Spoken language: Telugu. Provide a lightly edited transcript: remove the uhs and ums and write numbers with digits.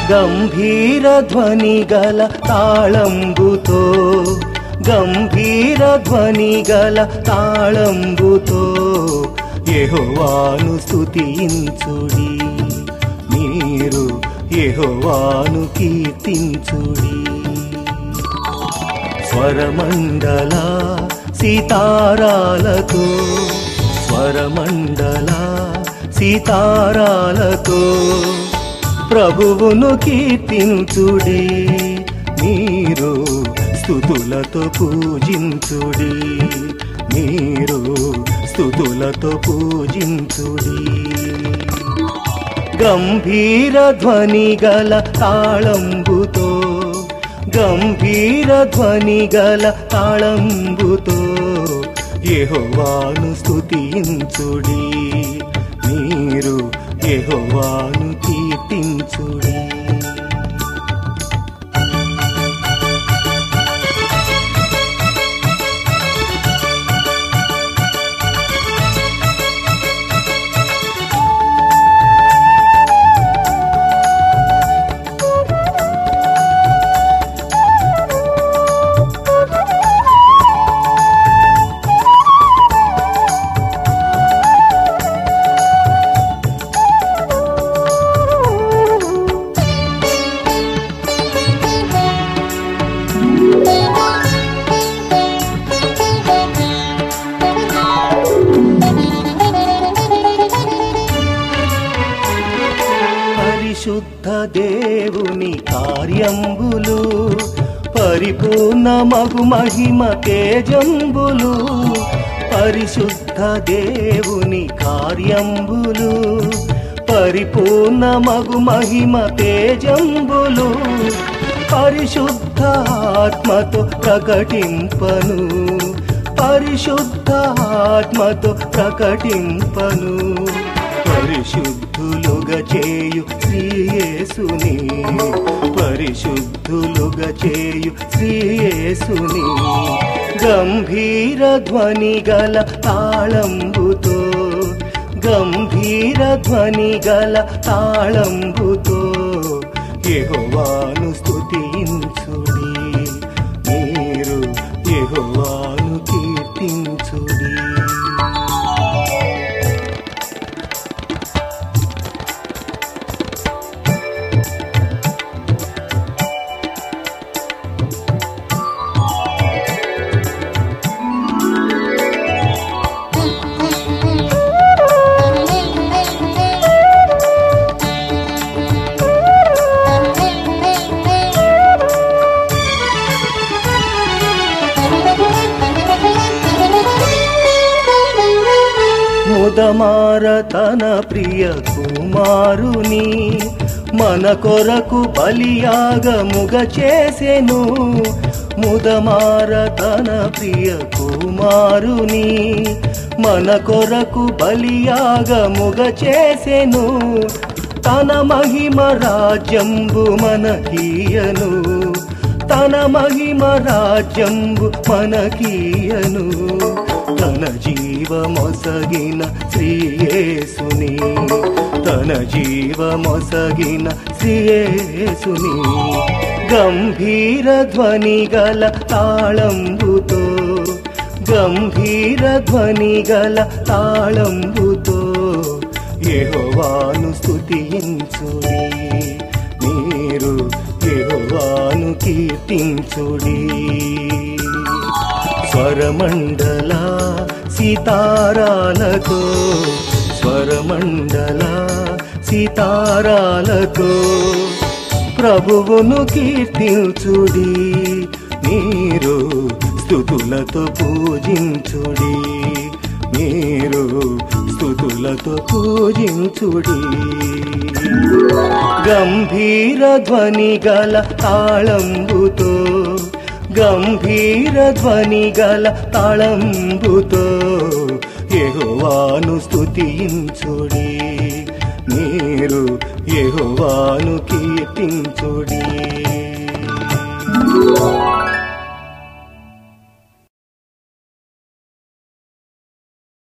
గంభీర ధ్వని గల తాళంబుతో గంభీర ధ్వని గల తాళంబుతో యెహోవాను స్తుతించుడి మీరు యెహోవాను కీర్తించుడి స్వరమండల సీతారాలతో స్వరమండల సీతారాలతో ప్రభువును కీర్తించుడి మీరు స్తుతులతో పూజించుడి మీరు స్తుతులతో పూజించుడి గంభీర ధ్వని గల తాళంబుతో గంభీర ధ్వని గల తాళంబుతో యెహోవాను స్తుతించుడి మీరు యెహోవాను కీర్తించుడి పరిశుద్ధ దేవుని కార్యంబులు పరిపూర్ణమగు మహిమ తేజంబులు పరిశుద్ధ దేవుని కార్యంబులు పరిపూర్ణమగు మహిమ తేజంబులు పరిశుద్ధ ఆత్మతో ప్రకటింపను పరిశుద్ధ ఆత్మతో ప్రకటింపను పరిశుద్ధులుగా చేయు శ్రీయేసుని పరిశుద్ధులుగా చేయు శ్రీయేసుని గంభీర ధ్వని గల తాళంబుతో గంభీర ధ్వని గల తాళంబుతో యెహోవాను స్తుతించుడి మీరు యెహోవాను కీర్తించుడి ముదమార తన ప్రియ కుమారుని మన కొరకు బలియాగముగ చేసెను ముదమార తన ప్రియ కుమారుని మన కొరకు బలియాగముగ చేసెను తన మహిమ రాజ్యంబు మనకీయను తన మహిమ రాజ్యంబు మనకీయను తన జీవమొసగిన శ్రీయేసుని తన జీవమొసగిన శ్రీయేసుని గంభీర ధ్వని గల తాళంబుతో గంభీర ధ్వని గల తాళంబుతో యెహోవాను స్తుతించుడి మీరు యెహోవాను కీర్తించుడి స్వరమండల సీతారాలతో స్వరమండల సీతారాలతో ప్రభువును కీర్తించుడి మీరు స్తుతులతో పూజించుడి మీరు స్తుతులతో పూజించుడి గంభీర ధ్వని గల తాళంబుతో గంభీర ధ్వని గల తాళంబుతో యెహోవాను స్తుతించుడి మీరు యెహోవాను కీర్తించుడి